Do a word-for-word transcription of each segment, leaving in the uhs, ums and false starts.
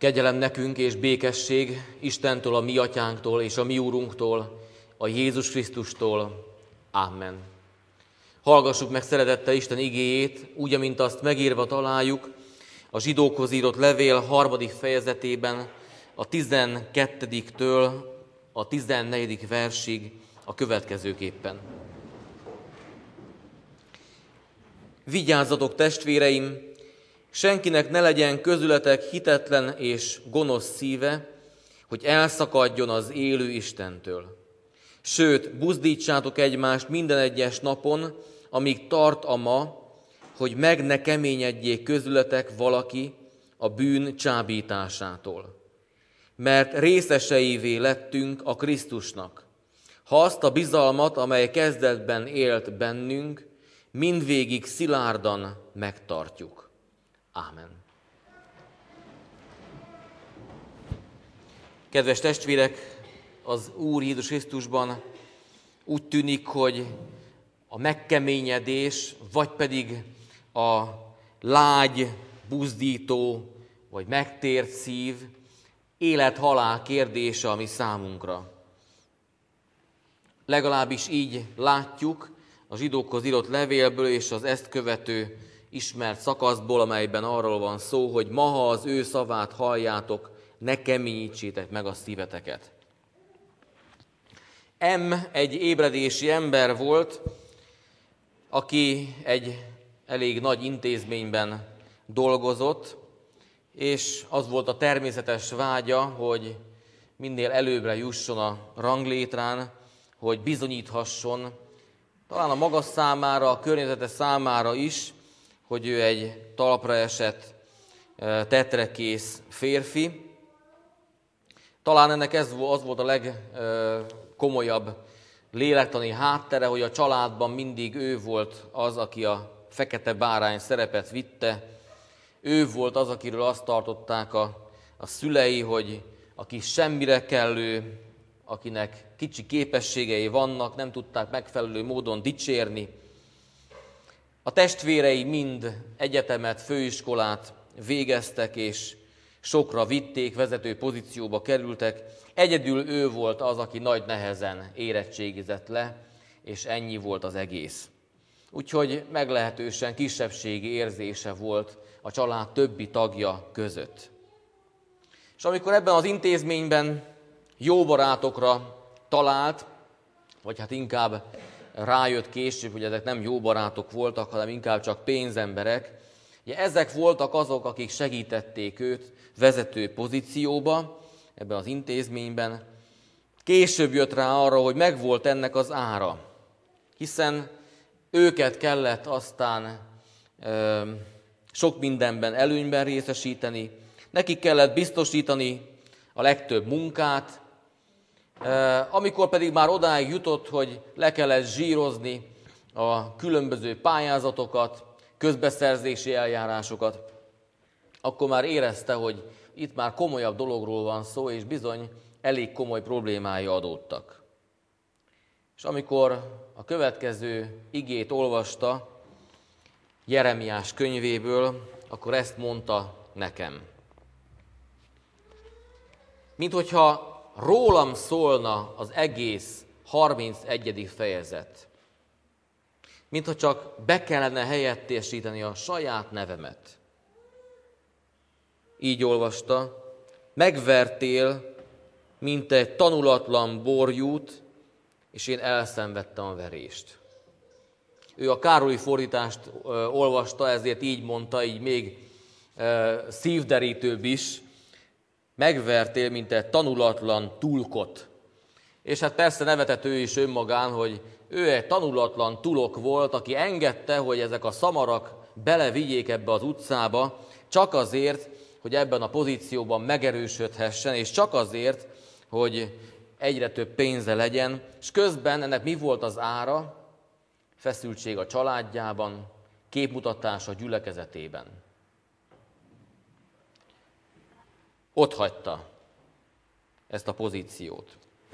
Kegyelem nekünk és békesség Istentől, a mi atyánktól és a mi úrunktól, a Jézus Krisztustól. Amen. Hallgassuk meg szeretettel Isten igéjét, úgy, amint azt megírva találjuk a zsidókhoz írott levél harmadik fejezetében, a tizenkettediktől a tizennegyedik versig a következőképpen. Vigyázzatok, testvéreim! Senkinek ne legyen közületek hitetlen és gonosz szíve, hogy elszakadjon az élő Istentől. Sőt, buzdítsátok egymást minden egyes napon, amíg tart a ma, hogy meg ne keményedjék közületek valaki a bűn csábításától. Mert részeseivé lettünk a Krisztusnak, ha azt a bizalmat, amely kezdetben élt bennünk, mindvégig szilárdan megtartjuk. Ámen. Kedves testvérek, az Úr Jézus Krisztusban úgy tűnik, hogy a megkeményedés, vagy pedig a lágy, buzdító, vagy megtért szív élet-halál kérdése a mi számunkra. Legalábbis így látjuk a zsidókhoz írott levélből és az ezt követő ismert szakaszból, amelyben arról van szó, hogy ma, ha az ő szavát halljátok, ne keményítsétek meg a szíveteket. M egy ébredési ember volt, aki egy elég nagy intézményben dolgozott, és az volt a természetes vágya, hogy minél előbbre jusson a ranglétrán, hogy bizonyíthasson, talán a maga számára, a környezete számára is, hogy ő egy talpra esett, tetrekész férfi. Talán ennek ez az volt a legkomolyabb lélektani háttere, hogy a családban mindig ő volt az, aki a fekete bárány szerepet vitte. Ő volt az, akiről azt tartották a, a szülei, hogy aki semmire kellő, akinek kicsi képességei vannak, nem tudták megfelelő módon dicsérni. A testvérei mind egyetemet, főiskolát végeztek, és sokra vitték, vezető pozícióba kerültek. Egyedül ő volt az, aki nagy nehezen érettségizett le, és ennyi volt az egész. Úgyhogy meglehetősen kisebbségi érzése volt a család többi tagja között. És amikor ebben az intézményben jó barátokra talált, vagy hát inkább rájött később, hogy ezek nem jó barátok voltak, hanem inkább csak pénzemberek. Ugye ezek voltak azok, akik segítették őt vezető pozícióba ebben az intézményben. Később jött rá arra, hogy megvolt ennek az ára, hiszen őket kellett aztán ö, sok mindenben előnyben részesíteni, nekik kellett biztosítani a legtöbb munkát, amikor pedig már odáig jutott, hogy le kellett zsírozni a különböző pályázatokat, közbeszerzési eljárásokat, akkor már érezte, hogy itt már komolyabb dologról van szó, és bizony elég komoly problémái adódtak. És amikor a következő igét olvasta Jeremiás könyvéből, akkor ezt mondta nekem. Mint hogyha rólam szólna az egész harmincegyedik fejezet. Mintha csak be kellene helyettesíteni a saját nevemet. Így olvasta, megvertél, mint egy tanulatlan borjút, és én elszenvedtem a verést. Ő a Károlyi fordítást ö, olvasta, ezért így mondta, így még ö, szívderítőbb is, megvertél, mint egy tanulatlan tulkot. És hát persze nevetett ő is önmagán, hogy ő egy tanulatlan tulok volt, aki engedte, hogy ezek a szamarak belevigyék ebbe az utcába, csak azért, hogy ebben a pozícióban megerősödhessen, és csak azért, hogy egyre több pénze legyen, és közben ennek mi volt az ára? Feszültség a családjában, képmutatás a gyülekezetében. Ott hagyta ezt a pozíciót.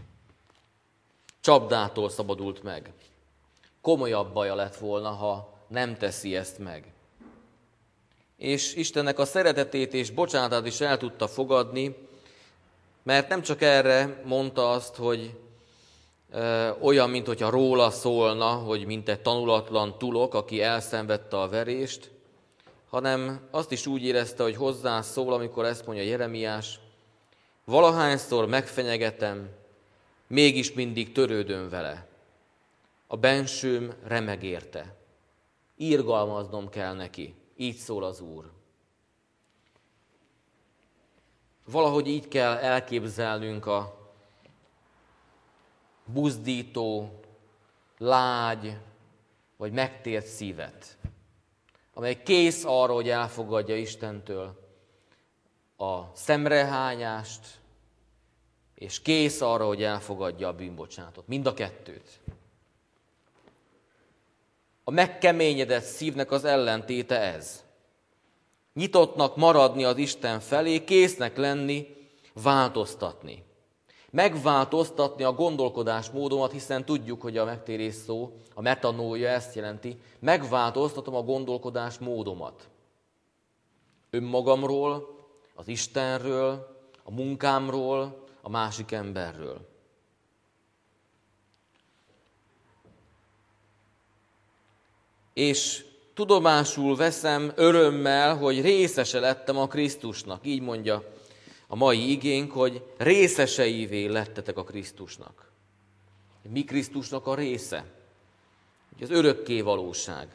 Csapdától szabadult meg. Komolyabb baja lett volna, ha nem teszi ezt meg. és Istennek a szeretetét és bocsánatát is el tudta fogadni, mert nem csak erre mondta azt, hogy ö, olyan, mint hogyha róla szólna, hogy mint egy tanulatlan tulok, aki elszenvedte a verést, hanem azt is úgy érezte, hogy hozzá szól, amikor ezt mondja Jeremiás, valahányszor megfenyegetem, mégis mindig törődöm vele. A bensőm remeg érte. Irgalmaznom kell neki. Így szól az Úr. Valahogy így kell elképzelnünk a buzdító, lágy vagy megtért szívet, amely kész arra, hogy elfogadja Istentől a szemrehányást, és kész arra, hogy elfogadja a bűnbocsánatot. Mind a kettőt. A megkeményedett szívnek az ellentéte ez. Nyitottnak maradni az Isten felé, késznek lenni, változtatni. Megváltoztatni a gondolkodásmódomat, hiszen tudjuk, hogy a megtérés szó, a metanója ezt jelenti, megváltoztatom a gondolkodásmódomat. Önmagamról, az Istenről, a munkámról, a másik emberről. És tudomásul veszem örömmel, hogy részese lettem a Krisztusnak. Így mondja a mai igénk, hogy részeseivé lettetek a Krisztusnak. Mi Krisztusnak a része? Az örökké valóság.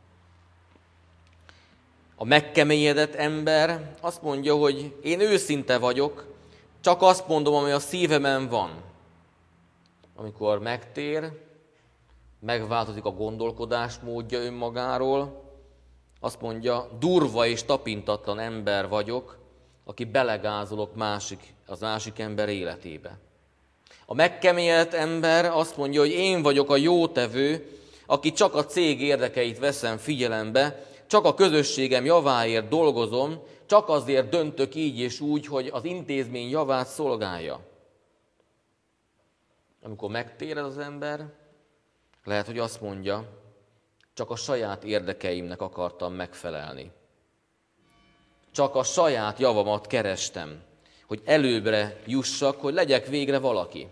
A megkeményedett ember azt mondja, hogy én őszinte vagyok, csak azt mondom, ami a szívemen van. Amikor megtér, megváltozik a gondolkodásmódja önmagáról, azt mondja, durva és tapintatlan ember vagyok, aki belegázolok másik, az másik ember életébe. A megkeményedett ember azt mondja, hogy én vagyok a jótevő, aki csak a cég érdekeit veszem figyelembe, csak a közösségem javáért dolgozom, csak azért döntök így és úgy, hogy az intézmény javát szolgálja. Amikor megtéred az ember, lehet, hogy azt mondja, csak a saját érdekeimnek akartam megfelelni. Csak a saját javamat kerestem, hogy előbbre jussak, hogy legyek végre valaki.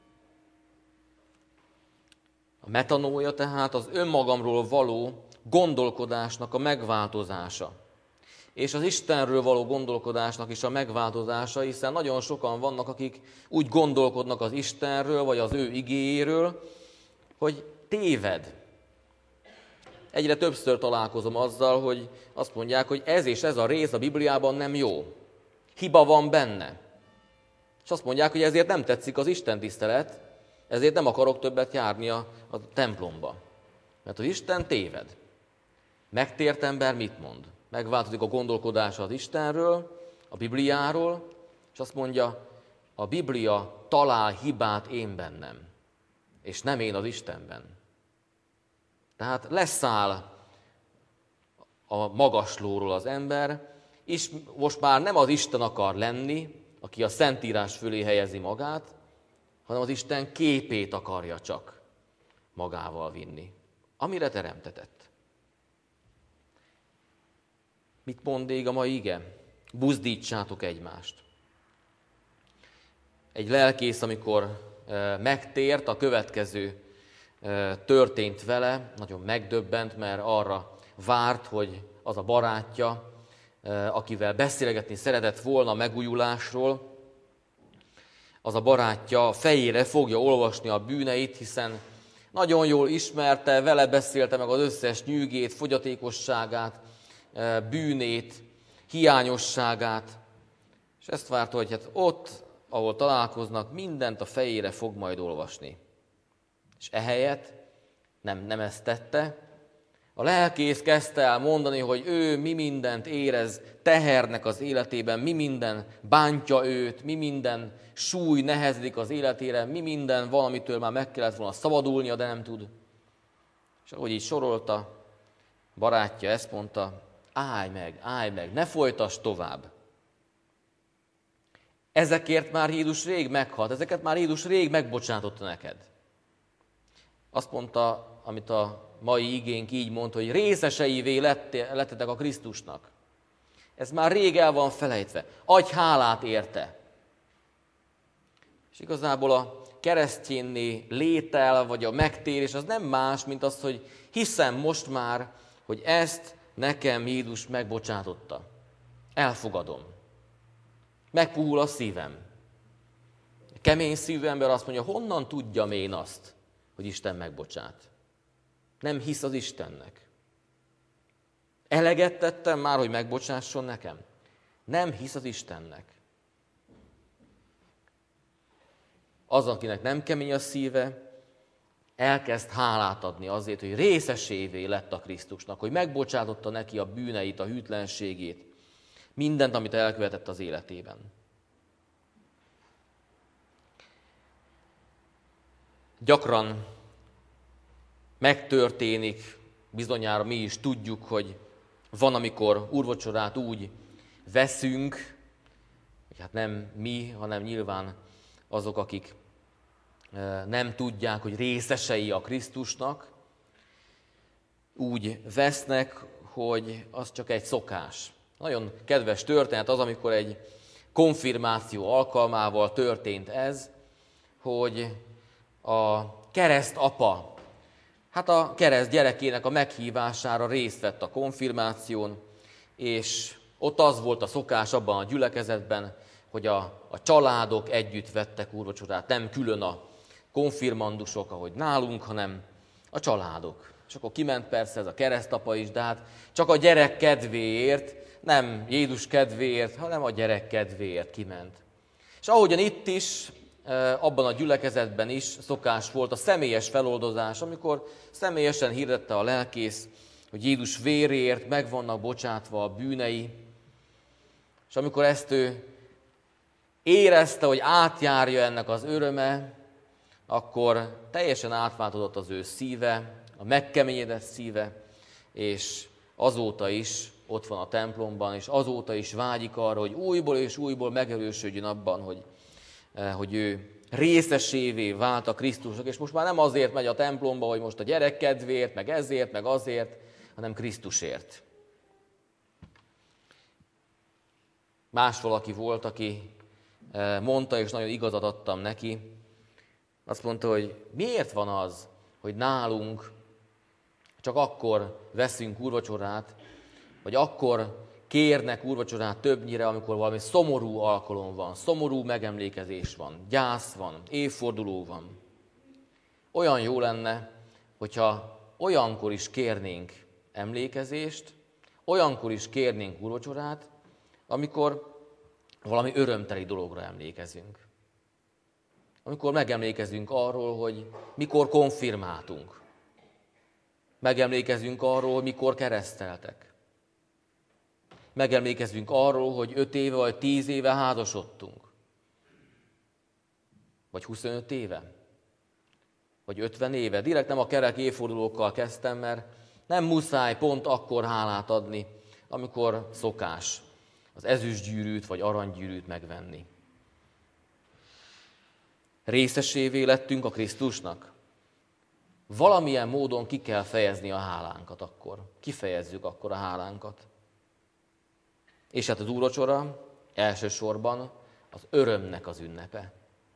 A metanója tehát az önmagamról való gondolkodásnak a megváltozása. És az Istenről való gondolkodásnak is a megváltozása, hiszen nagyon sokan vannak, akik úgy gondolkodnak az Istenről, vagy az ő igéjéről, hogy téved. Egyre többször találkozom azzal, hogy azt mondják, hogy ez és ez a rész a Bibliában nem jó. Hiba van benne. És azt mondják, hogy ezért nem tetszik az Isten tisztelet, ezért nem akarok többet járni a, a templomba. Mert az Isten téved. Megtért ember mit mond? Megváltozik a gondolkodása az Istenről, a Bibliáról, és azt mondja, a Biblia talál hibát én bennem, és nem én az Istenben. Tehát leszáll a magaslóról az ember, és most már nem az Isten akar lenni, aki a Szentírás fölé helyezi magát, hanem az Isten képét akarja csak magával vinni, amire teremtetett. Mit mond még a mai ige? Buzdítsátok egymást. Egy lelkész, amikor megtért, a következő történt vele, nagyon megdöbbent, mert arra várt, hogy az a barátja, akivel beszélgetni szeretett volna a megújulásról, az a barátja fejére fogja olvasni a bűneit, hiszen nagyon jól ismerte, vele beszélte meg az összes nyűgét, fogyatékosságát, bűnét, hiányosságát, és ezt várta, hogy hát ott, ahol találkoznak, mindent a fejére fog majd olvasni. És ehelyett nem, nem ezt tette. A lelkész kezdte el mondani, hogy ő mi mindent érez tehernek az életében, mi minden bántja őt, mi minden súly nehezedik az életére, mi minden valamitől már meg kellett volna szabadulnia, de nem tud. És ahogy így sorolta, barátja ezt mondta, állj meg, állj meg, ne folytasd tovább. Ezekért már Jézus rég meghalt, ezeket már Jézus rég megbocsátotta neked. Azt mondta, amit a mai igénk így mond, hogy részeseivé lettetek a Krisztusnak. Ez már rég el van felejtve. Adj hálát érte. És igazából a keresztjénné létel, vagy a megtérés az nem más, mint az, hogy hiszem most már, hogy ezt nekem Jézus megbocsátotta. Elfogadom. Megpuhul a szívem. A kemény szívű ember azt mondja, honnan tudjam én azt, hogy Isten megbocsát. Nem hisz az Istennek. Eleget tettem már, hogy megbocsásson nekem. Nem hisz az Istennek. Az, akinek nem kemény a szíve, elkezd hálát adni azért, hogy részesévé lett a Krisztusnak, hogy megbocsátotta neki a bűneit, a hűtlenségét, mindent, amit elkövetett az életében. Gyakran megtörténik, bizonyára mi is tudjuk, hogy van, amikor úrvacsorát úgy veszünk, hogy hát nem mi, hanem nyilván azok, akik nem tudják, hogy részesei a Krisztusnak, úgy vesznek, hogy az csak egy szokás. Nagyon kedves történet az, amikor egy konfirmáció alkalmával történt ez, hogy a keresztapa, hát a kereszt gyerekének a meghívására részt vett a konfirmáción, és ott az volt a szokás abban a gyülekezetben, hogy a, a családok együtt vettek úrvacsorát, nem külön a konfirmandusok, ahogy nálunk, hanem a családok. És akkor kiment persze ez a keresztapa is, de hát csak a gyerek kedvéért, nem Jézus kedvéért, hanem a gyerek kedvéért kiment. És ahogyan itt is, abban a gyülekezetben is szokás volt a személyes feloldozás, amikor személyesen hirdette a lelkész, hogy Jézus véréért meg vannak bocsátva a bűnei, és amikor ezt ő érezte, hogy átjárja ennek az öröme, akkor teljesen átváltozott az ő szíve, a megkeményedett szíve, és azóta is ott van a templomban, és azóta is vágyik arra, hogy újból és újból megerősödjön abban, hogy, hogy ő részesévé vált a Krisztusnak, és most már nem azért megy a templomba, hogy most a gyerek kedvéért, meg ezért, meg azért, hanem Krisztusért. Más valaki volt, aki mondta, és nagyon igazat adtam neki, azt mondta, hogy miért van az, hogy nálunk csak akkor veszünk úrvacsorát, vagy akkor kérnek úrvacsorát többnyire, amikor valami szomorú alkalom van, szomorú megemlékezés van, gyász van, évforduló van. Olyan jó lenne, hogyha olyankor is kérnénk emlékezést, olyankor is kérnénk úrvacsorát, amikor valami örömteli dologra emlékezünk. Amikor megemlékezünk arról, hogy mikor konfirmáltunk. Megemlékezünk arról, hogy mikor kereszteltek. Megemlékezünk arról, hogy öt éve vagy tíz éve házasodtunk. Vagy huszonöt éve. Vagy ötven éve. Direkt nem a kerek évfordulókkal kezdtem, mert nem muszáj pont akkor hálát adni, amikor szokás az ezüstgyűrűt vagy aranygyűrűt megvenni. Részesévé lettünk a Krisztusnak. Valamilyen módon ki kell fejezni a hálánkat akkor. Kifejezzük akkor a hálánkat. És hát az úrvacsora elsősorban az örömnek az ünnepe.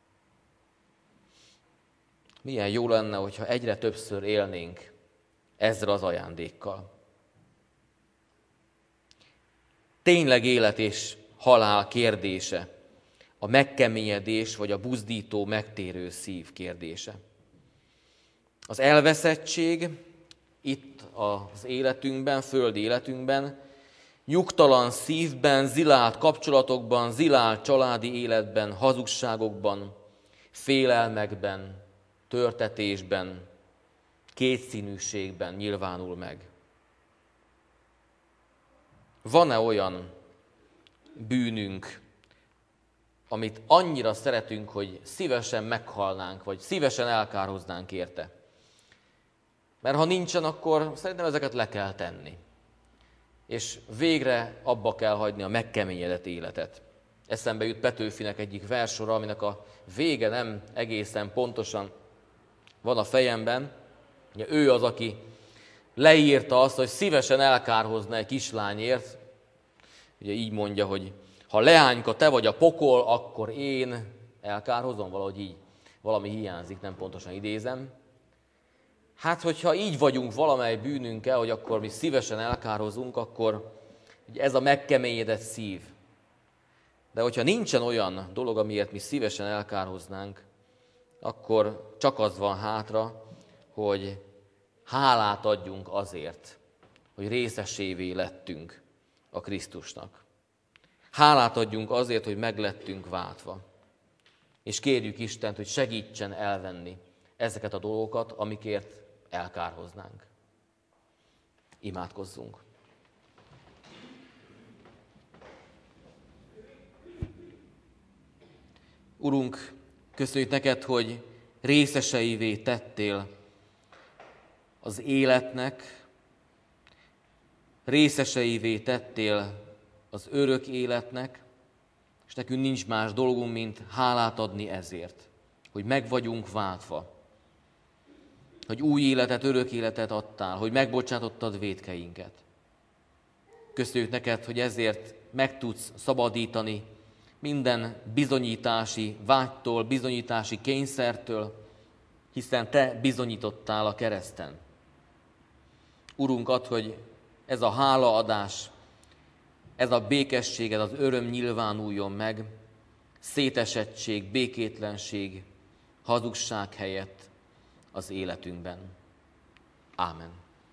Milyen jó lenne, hogyha egyre többször élnénk ezzel az ajándékkal. Tényleg élet és halál kérdése, a megkeményedés vagy a buzdító, megtérő szív kérdése. Az elveszettség itt az életünkben, földi életünkben, nyugtalan szívben, zilált kapcsolatokban, zilált családi életben, hazugságokban, félelmekben, törtetésben, kétszínűségben nyilvánul meg. Van-e olyan bűnünk, amit annyira szeretünk, hogy szívesen meghalnánk, vagy szívesen elkároznánk érte? Mert ha nincsen, akkor szerintem ezeket le kell tenni. És végre abba kell hagyni a megkeményedett életet. Eszembe jut Petőfinek egyik versora, aminek a vége nem egészen pontosan van a fejemben. Ugye ő az, aki leírta azt, hogy szívesen elkárhozna egy kislányért, ugye így mondja, hogy ha leányka, te vagy a pokol, akkor én elkárhozom, valahogy így. Valami hiányzik, nem pontosan idézem. Hát, hogyha így vagyunk valamely bűnünkkel, hogy akkor mi szívesen elkárhozunk, akkor ugye ez a megkeményedett szív. De hogyha nincsen olyan dolog, amiért mi szívesen elkárhoznánk, akkor csak az van hátra, hogy hálát adjunk azért, hogy részesévé lettünk a Krisztusnak. Hálát adjunk azért, hogy meglettünk váltva. És kérjük Istent, hogy segítsen elvenni ezeket a dolgokat, amikért elkárhoznánk. Imádkozzunk. Urunk, köszönjük neked, hogy részeseivé tettél az életnek, részeseivé tettél az örök életnek, és nekünk nincs más dolgunk, mint hálát adni ezért, hogy meg vagyunk váltva, hogy új életet, örök életet adtál, hogy megbocsátottad vétkeinket. Köszönjük neked, hogy ezért meg tudsz szabadítani minden bizonyítási vágytól, bizonyítási kényszertől, hiszen te bizonyítottál a kereszten. Urunk, add, hogy ez a hálaadás, ez a békesség, ez az öröm nyilvánuljon meg, szétesettség, békétlenség, hazugság helyett az életünkben. Ámen.